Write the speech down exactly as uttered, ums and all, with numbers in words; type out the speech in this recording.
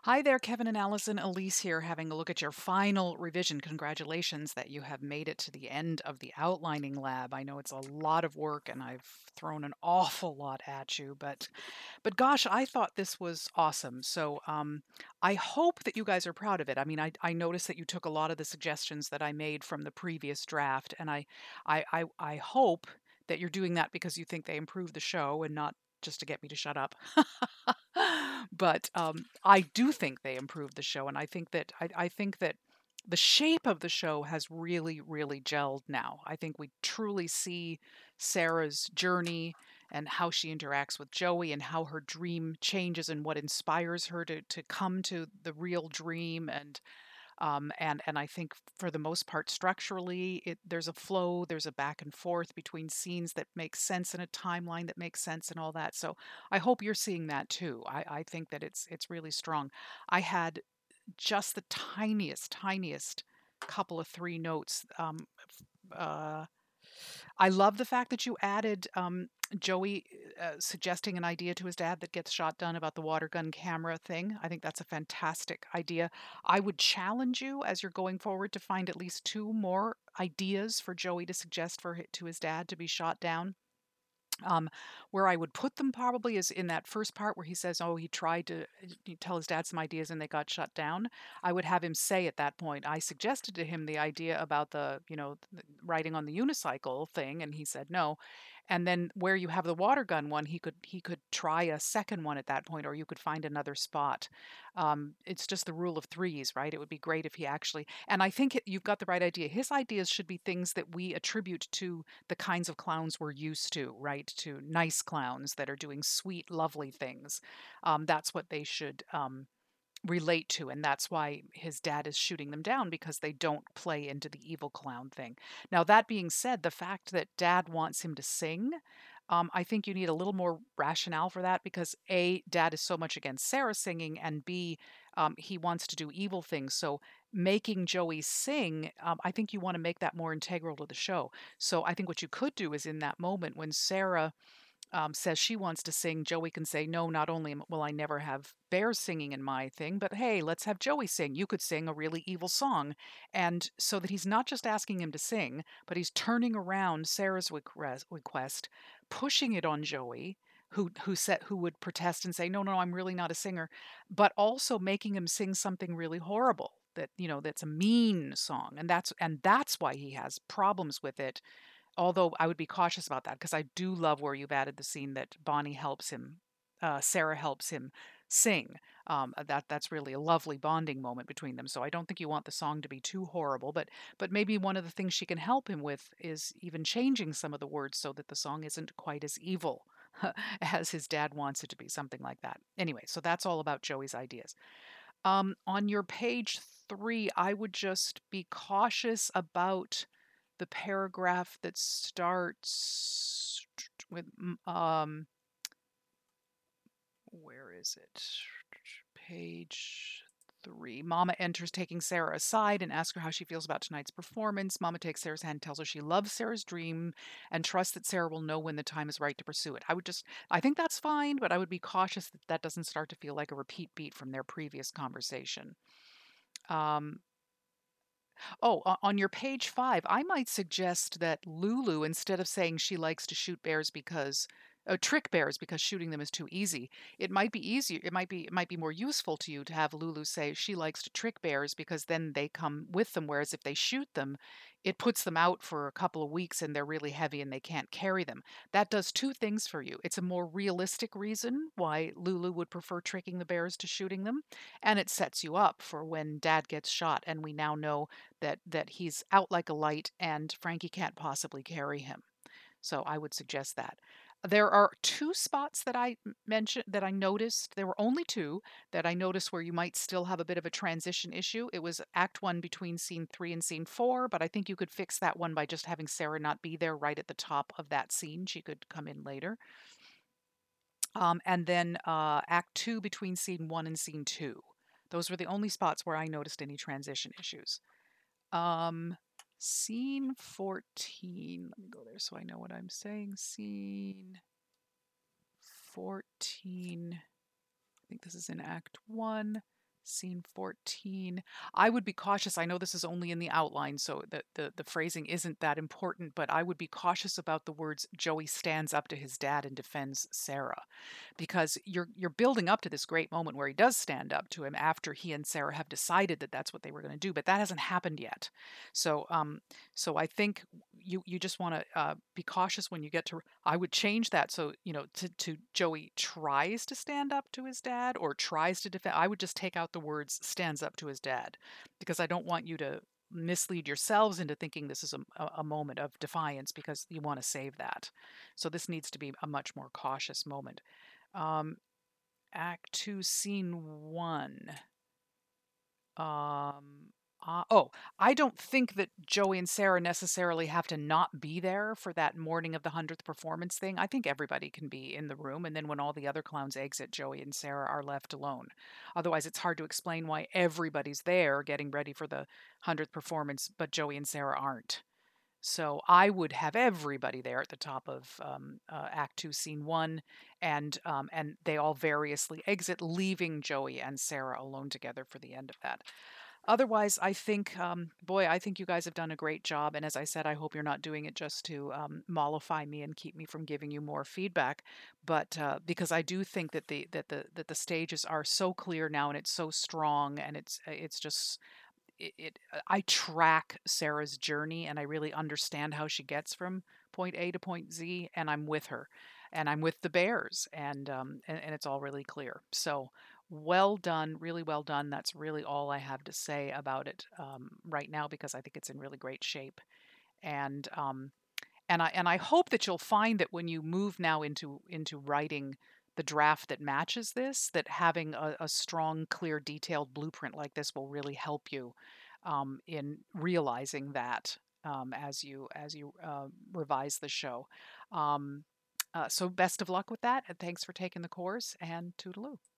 Hi there, Kevin and Allison. Elise here, having a look at your final revision. Congratulations that you have made it to the end of the outlining lab. I know it's a lot of work and I've thrown an awful lot at you, but but gosh, I thought this was awesome. So um, I hope that you guys are proud of it. I mean, I, I noticed that you took a lot of the suggestions that I made from the previous draft, and I I I, I hope that you're doing that because you think they improved the show and not just to get me to shut up. But um, I do think they improved the show, and I think that I, I think that the shape of the show has really, really gelled now. I think we truly see Sarah's journey and how she interacts with Joey and how her dream changes and what inspires her to to come to the real dream and um, and and I think for the most part, structurally, it there's a flow, there's a back and forth between scenes that makes sense in a timeline that makes sense and all that. So I hope you're seeing that too. I, I think that it's it's really strong. I had just the tiniest, tiniest couple of three notes. Um, uh, I love the fact that you added um, Joey uh, suggesting an idea to his dad that gets shot down about the water gun camera thing. I think that's a fantastic idea. I would challenge you as you're going forward to find at least two more ideas for Joey to suggest for hi- to his dad to be shot down. Um, where I would put them probably is in that first part where he says, "Oh, he tried to uh, tell his dad some ideas and they got shut down." I would have him say at that point, "I suggested to him the idea about the, you know, the riding on the unicycle thing, and he said no." And then where you have the water gun one, he could he could try a second one at that point, or you could find another spot. Um, it's just the rule of threes, right? It would be great if he actually, and I think it, you've got the right idea. His ideas should be things that we attribute to the kinds of clowns we're used to, right? To nice clowns that are doing sweet, lovely things. Um, that's what they should um, relate to. And that's why his dad is shooting them down because they don't play into the evil clown thing. Now, that being said, the fact that dad wants him to sing. Um, I think you need a little more rationale for that because A, dad is so much against Sarah singing, and B, um, he wants to do evil things. So making Joey sing, um, I think you want to make that more integral to the show. So I think what you could do is in that moment when Sarah um, says she wants to sing, Joey can say, "No, not only will I never have bears singing in my thing, but hey, let's have Joey sing. You could sing a really evil song." And so that he's not just asking him to sing, but he's turning around Sarah's request, request pushing it on Joey. Who who said who would protest and say no no I'm really not a singer, but also making him sing something really horrible that you know that's a mean song, and that's and that's why he has problems with it. Although I would be cautious about that because I do love where you've added the scene that Bonnie helps him, uh, Sarah helps him sing. Um, uh, that that's really a lovely bonding moment between them. So I don't think you want the song to be too horrible, but but maybe one of the things she can help him with is even changing some of the words so that the song isn't quite as evil as his dad wants it to be, something like that. Anyway, so that's all about Joey's ideas. Um, on your page three, I would just be cautious about the paragraph that starts with um where is it? Page three. Mama enters, taking Sarah aside and asks her how she feels about tonight's performance. Mama takes Sarah's hand, tells her she loves Sarah's dream and trusts that Sarah will know when the time is right to pursue it. I would just, I think that's fine, but I would be cautious that that doesn't start to feel like a repeat beat from their previous conversation. Um, Oh, o- on your page five, I might suggest that Lulu, instead of saying she likes to shoot bears because uh, trick bears because shooting them is too easy, it might be easier. It might be it might be more useful to you to have Lulu say she likes to trick bears because then they come with them. Whereas if they shoot them, it puts them out for a couple of weeks and they're really heavy and they can't carry them. That does two things for you. It's a more realistic reason why Lulu would prefer tricking the bears to shooting them, and it sets you up for when Dad gets shot, and we now know that that he's out like a light and Frankie can't possibly carry him. So I would suggest that. There are two spots that I mentioned that I noticed. There were only two that I noticed where you might still have a bit of a transition issue. It was act one between scene three and scene four, but I think you could fix that one by just having Sarah not be there right at the top of that scene. She could come in later. Um, and then uh, act two between scene one and scene two. Those were the only spots where I noticed any transition issues. Um, scene fourteen. Let me go there so I know what I'm saying. Scene fourteen. I think this is in Act one. Scene fourteen. I would be cautious. I know this is only in the outline, so the, the, the phrasing isn't that important, but I would be cautious about the words Joey stands up to his dad and defends Sarah. Because you're you're building up to this great moment where he does stand up to him after he and Sarah have decided that that's what they were going to do, but that hasn't happened yet. So um so I think you you just want to uh, be cautious when you get to. I would change that so you know to to Joey tries to stand up to his dad or tries to defend. I would just take out the words stands up to his dad because I don't want you to mislead yourselves into thinking this is a, a moment of defiance because you want to save that. So this needs to be a much more cautious moment. Um, Act two, Scene one. Um, uh, oh, I don't think that Joey and Sarah necessarily have to not be there for that morning of the hundredth performance thing. I think everybody can be in the room, and then when all the other clowns exit, Joey and Sarah are left alone. Otherwise, it's hard to explain why everybody's there getting ready for the hundredth performance, but Joey and Sarah aren't. So I would have everybody there at the top of um, uh, Act Two, Scene One, and um, and they all variously exit, leaving Joey and Sarah alone together for the end of that. Otherwise, I think, um, boy, I think you guys have done a great job. And as I said, I hope you're not doing it just to um, mollify me and keep me from giving you more feedback, but uh, because I do think that the that the that the stages are so clear now and it's so strong and it's it's just it, it I track Sarah's journey and I really understand how she gets from point A to point Z, and I'm with her, and I'm with the bears, and um, and, and it's all really clear. So well done, really well done. That's really all I have to say about it um, right now because I think it's in really great shape, and um, and I and I hope that you'll find that when you move now into into writing the draft that matches this, that having a, a strong, clear, detailed blueprint like this will really help you um, in realizing that um, as you as you uh, revise the show. Um, uh, so best of luck with that, and thanks for taking the course, and toodaloo.